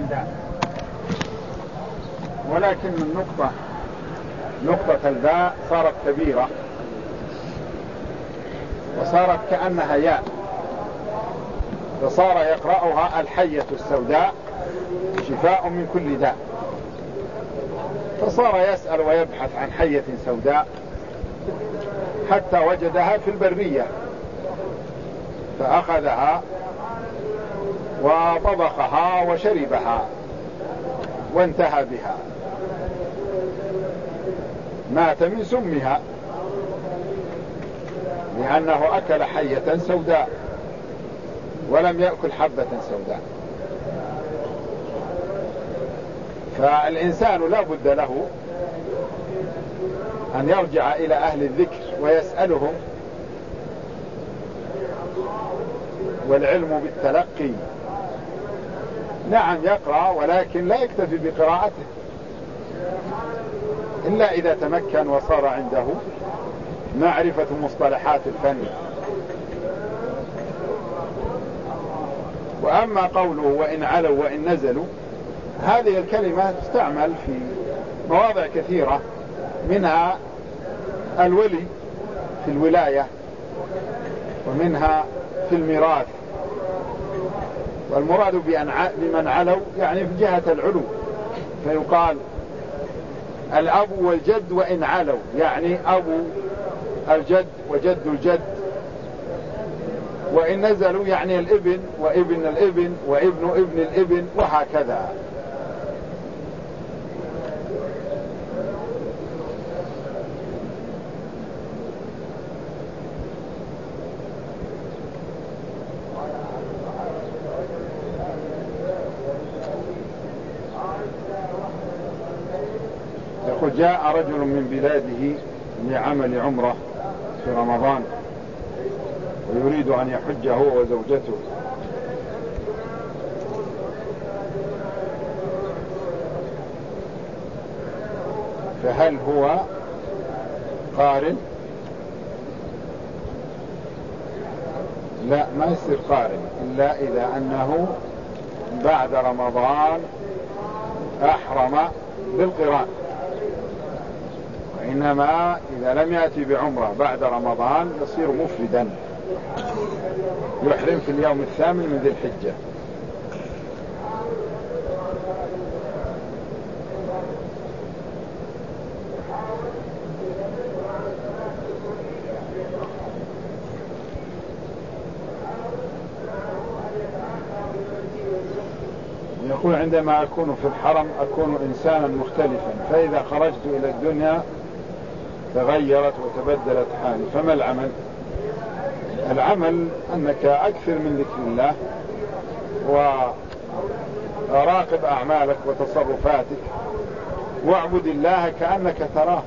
سوداء، ولكن نقطة الباء صارت كبيرة وصارت كأنها ياء، فصار يقرأها الحية السوداء شفاء من كل داء، فصار يسأل ويبحث عن حية سوداء حتى وجدها في البرية، فأخذها وطبخها وشربها وانتهى بها، مات من سمها لأنه أكل حية سوداء ولم يأكل حبة سوداء. فالإنسان لا بد له أن يرجع إلى أهل الذكر ويسألهم، والعلم بالتلقي. نعم يقرأ ولكن لا يكتفي بقراءته إلا إذا تمكن وصار عنده معرفة مصطلحات الفن. وأما قوله وإن علوا وإن نزلوا، هذه الكلمة تستعمل في مواضع كثيرة، منها الولي في الولاية، ومنها في الميراث. والمراد بمن علوا يعني في جهة العلو، فيقال الأب والجد وإن علوا، يعني أبو الجد وجد الجد. وإن نزلوا يعني الابن وابن الابن وابن ابن الابن، وهكذا. يقول جاء رجل من بلاده لعمل عمرة في رمضان ويريد أن يحج هو وزوجته، فهل هو قارن؟ لا، ما يصير قارن إلا إذا أنه بعد رمضان أحرم بالقران، وإنما إذا لم يأتي بعمرة بعد رمضان يصير مفردا، يحرم في اليوم الثامن من ذي الحجة. يقول عندما أكون في الحرم أكون إنسانا مختلفا، فإذا خرجت إلى الدنيا تغيرت وتبدلت حالي، فما العمل؟ العمل أنك أكثر من ذكر الله وراقب أعمالك وتصرفاتك، واعبد الله كأنك تراه،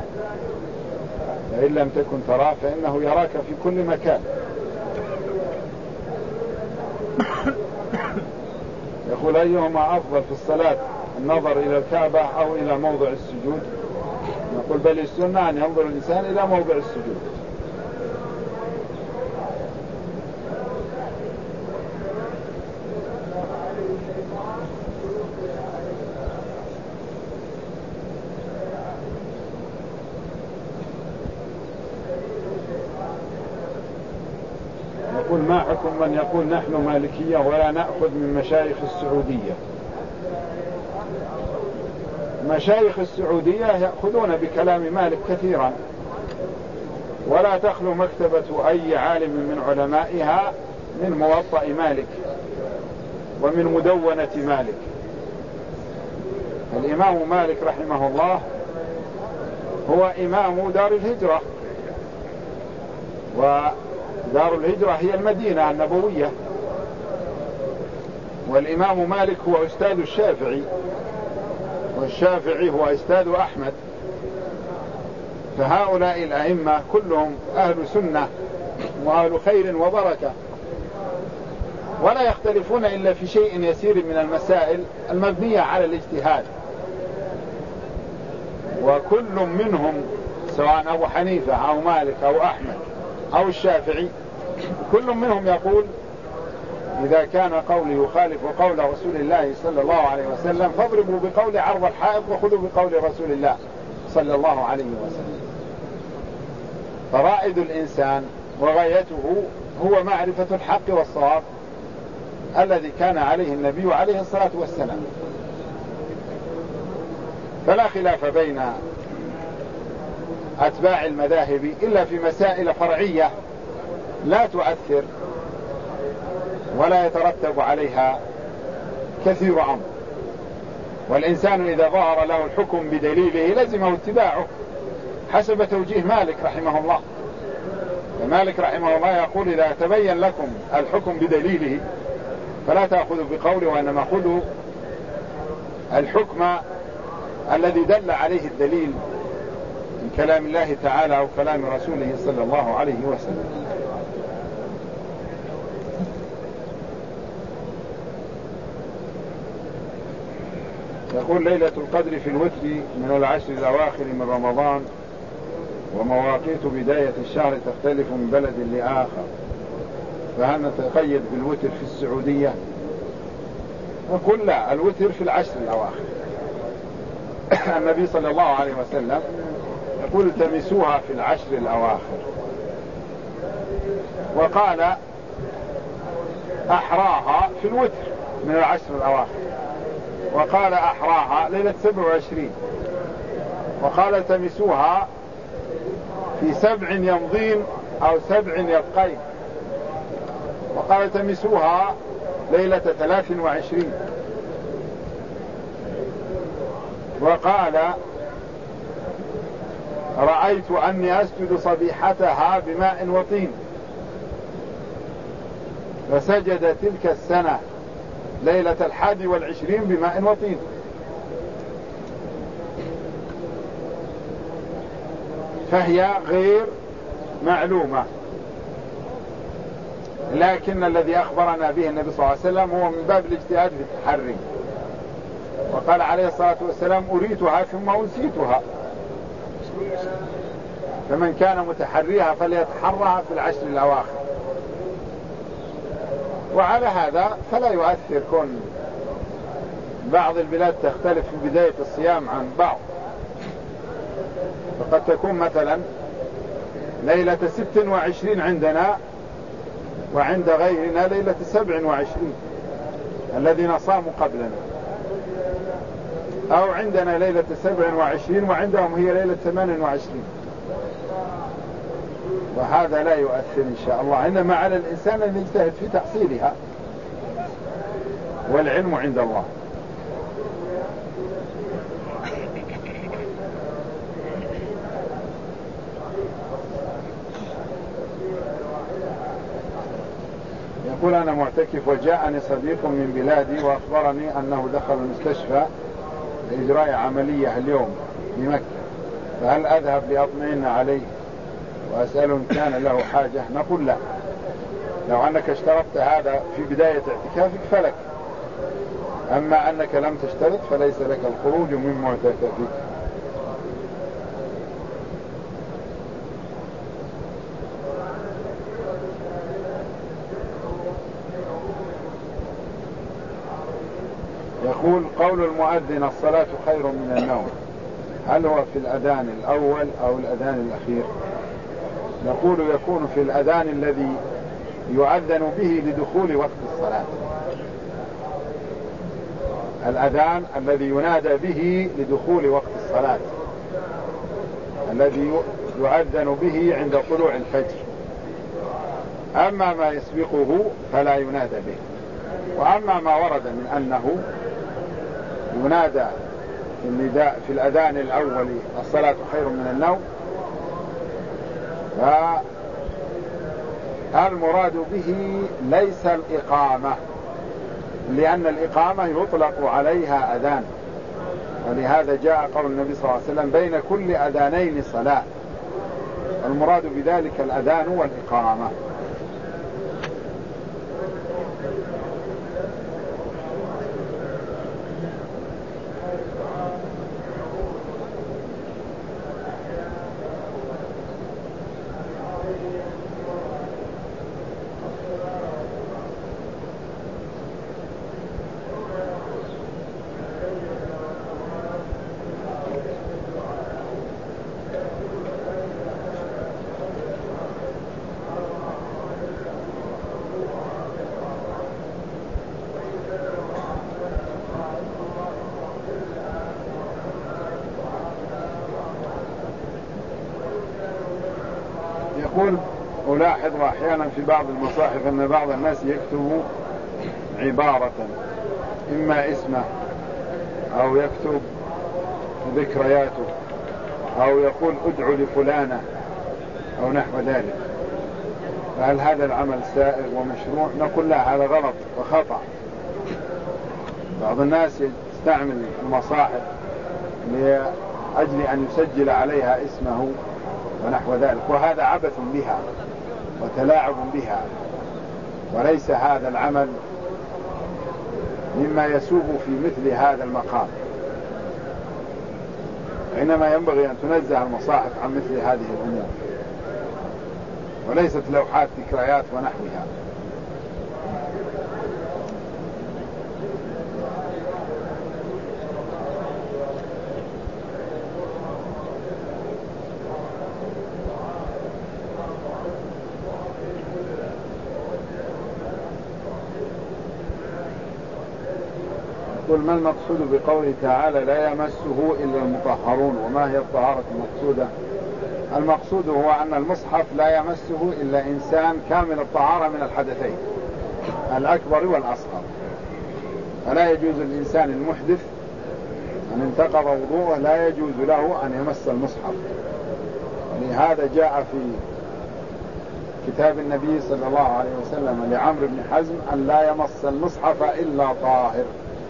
فإن لم تكن تراه فإنه يراك في كل مكان. يقول أيهما أفضل في الصلاة، النظر إلى الكعبة أو إلى موضع السجود؟ نقول بل السنة أن ينظر الإنسان إلى موضع السجود. يقول ما حكم من يقول نحن مالكية ولا نأخذ من مشايخ السعودية؟ مشايخ السعودية يأخذون بكلام مالك كثيرا، ولا تخلو مكتبة أي عالم من علمائها من موطأ مالك ومن مدونة مالك. الإمام مالك رحمه الله هو إمام دار الهجرة، ودار الهجرة هي المدينة النبوية، والإمام مالك هو أستاذ الشافعي، والشافعي هو أستاذ أحمد، فهؤلاء الأئمة كلهم أهل سنة وأهل خير وبركة، ولا يختلفون إلا في شيء يسير من المسائل المبنية على الاجتهاد. وكل منهم سواء أبو حنيفة أو مالك أو أحمد أو الشافعي، كل منهم يقول إذا كان قولي يخالف قول رسول الله صلى الله عليه وسلم فاضربوا بقول عرض الحائط وخذوا بقول رسول الله صلى الله عليه وسلم. فرائد الإنسان وغايته هو معرفة الحق والصواب الذي كان عليه النبي عليه الصلاة والسلام. فلا خلاف بين أتباع المذاهب إلا في مسائل فرعية لا تؤثر ولا يترتب عليها كثير أمر، والإنسان إذا ظهر له الحكم بدليله لزمه اتباعه حسب توجيه مالك رحمه الله. ومالك رحمه الله يقول إذا تبين لكم الحكم بدليله فلا تأخذوا بقوله وإنما خذوا الحكم الذي دل عليه الدليل من كلام الله تعالى أو كلام رسوله صلى الله عليه وسلم. يقول ليلة القدر في الوتر من العشر الأواخر من رمضان، ومواقيت بداية الشهر تختلف من بلد لآخر، فهل نتقيد بالوتر في السعودية؟ نقول لا، الوتر في العشر الأواخر. النبي صلى الله عليه وسلم يقول التمسوها في العشر الأواخر، وقال أحراها في الوتر من العشر الأواخر، وقال أحراها ليلة 27، وقال التمسوها في 7 يمضين أو 7 يبقين، وقال التمسوها ليلة 23، وقال رأيت أني أسجد صبيحتها بماء وطين، فسجد تلك السنة ليلة 21 بماء وطين. فهي غير معلومة، لكن الذي أخبرنا به النبي صلى الله عليه وسلم هو من باب الاجتهاد في التحري، وقال عليه الصلاة والسلام أريتها ثم أنسيتها، فمن كان متحريها فليتحرها في العشر الأواخر. وعلى هذا فلا يؤثر كون بعض البلاد تختلف في بداية الصيام عن بعض، فقد تكون مثلا ليلة 26 عندنا وعند غيرنا ليلة 27 الذين صاموا قبلنا، أو عندنا ليلة 27 وعندهم هي ليلة 28، وهذا لا يؤثر إن شاء الله، إنما على الإنسان أن يجتهد في تحصيلها، والعلم عند الله. يقول أنا معتكف وجاءني صديق من بلادي وأخبرني أنه دخل المستشفى لإجراء عملية اليوم في مكة، فهل أذهب لأطمئن عليه وأسأله إن كان له حاجة؟ نقول لا، لو أنك اشترطت هذا في بداية اعتكافك فلك، أما أنك لم تشترط فليس لك الخروج من معتكفك. يقول قول المؤذن الصلاة خير من النوم، هل هو في الأذان الأول أو الأذان الأخير؟ نقول يكون في الأذان الذي يؤذن به لدخول وقت الصلاة، الأذان الذي ينادى به لدخول وقت الصلاة، الذي يؤذن به عند طلوع الفجر. أما ما يسبقه فلا ينادى به، وأما ما ورد من أنه ينادى في النداء في الأذان الأول الصلاة خير من النوم، فالمراد به ليس الإقامة، لأن الإقامة يطلق عليها أذان، ولهذا جاء قول النبي صلى الله عليه وسلم بين كل أذانين صلاة، المراد بذلك الأذان والإقامة. يقول ألاحظ أحيانا في بعض المصاحف أن بعض الناس يكتب عبارة إما اسمه أو يكتب ذكرياته أو يقول ادعو لفلانة أو نحو ذلك، فهل هذا العمل سائغ ومشروع؟ نقول لا، هذا غلط وخطأ. بعض الناس يستعمل المصاحف لأجل أن يسجل عليها اسمه ونحو ذلك، وهذا عبث بها وتلاعب بها، وليس هذا العمل مما يسوغ في مثل هذا المقام، إنما ينبغي أن تنزه المصاحف عن مثل هذه الأمور، وليست لوحات ذكريات ونحوها. يقول ما المقصود بقوله تعالى لا يمسه إلا المطهرون، وما هي الطهارة المقصودة؟ المقصود هو أن المصحف لا يمسه إلا إنسان كامل الطهارة من الحدثين الأكبر والأصغر، فلا يجوز الإنسان المحدث أن انتقض وضوءه لا يجوز له أن يمس المصحف. ولهذا جاء في كتاب النبي صلى الله عليه وسلم لعمرو بن حزم أن لا يمس المصحف إلا طاهر.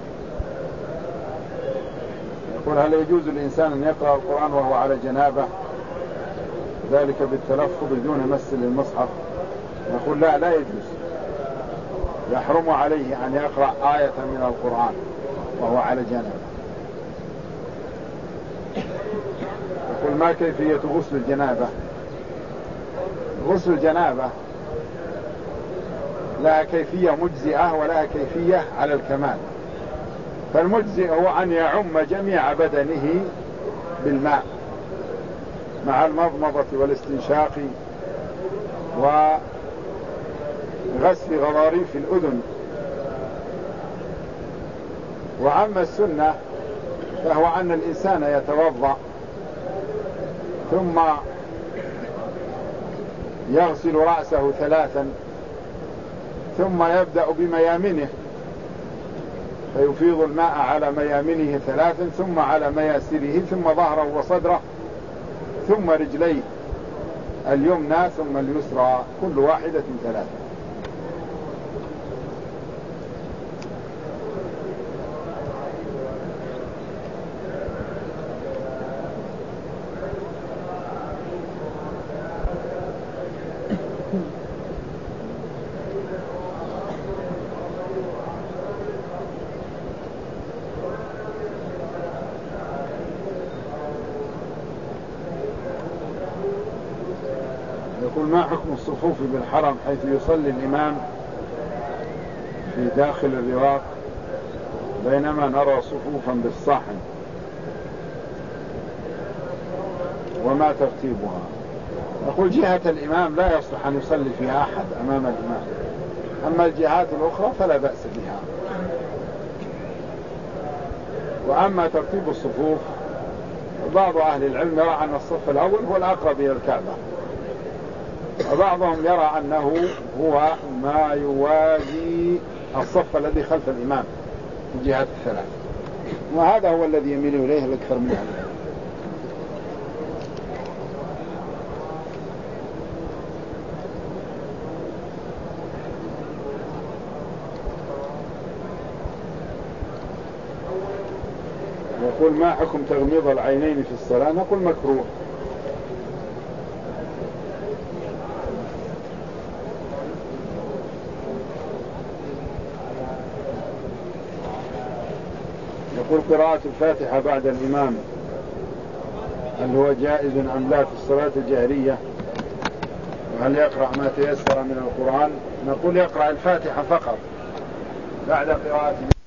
يقول هل يجوز الإنسان أن يقرأ القرآن وهو على جنابه، ذلك بالتلفظ دون مس للمصحف؟ نقول لا، لا يجوز، يحرم عليه أن يقرأ آية من القرآن وهو على جنابه. يقول ما كيفية غسل الجنابة؟ غسل الجنابة لها كيفية مجزئة ولها كيفية على الكمال. فالمجزئ هو أن يعم جميع بدنه بالماء مع المضمضة والاستنشاق وغسل غضاريف الأذن. وأما السنة فهو أن الإنسان يتوضأ ثم يغسل رأسه 3 ثم يبدأ بميامنه فيفيض الماء على ميامنه 3 ثم على مياسره ثم ظهره وصدره ثم رجليه اليمنى ثم اليسرى كل واحدة 3. يقول ما حكم الصفوف بالحرم حيث يصلي الإمام في داخل الرواق بينما نرى صفوفا بالصحن، وما ترتيبها؟ نقول جهة الإمام لا يصلح أن يصلي فيها أحد أمام الإمام، أما الجهات الأخرى فلا بأس بها. وأما ترتيب الصفوف بعض أهل العلم يرى أن الصف الأول هو الأقرب إلى الكعبة، وبعضهم يرى أنه هو ما يوازي الصف الذي خلف الإمام في الجهات الثلاث، وهذا هو الذي يميل إليه الأكثر من أهل العلم. يقول ما حكم تغميض العينين في الصلاة؟ نقول مكروه. يقول قراءة الفاتحة بعد الإمام هل هو جائز أم لا في الصلاة الجهرية؟ وهل يقرأ ما تيسر من القرآن؟ نقول يقرأ الفاتحة فقط بعد قراءة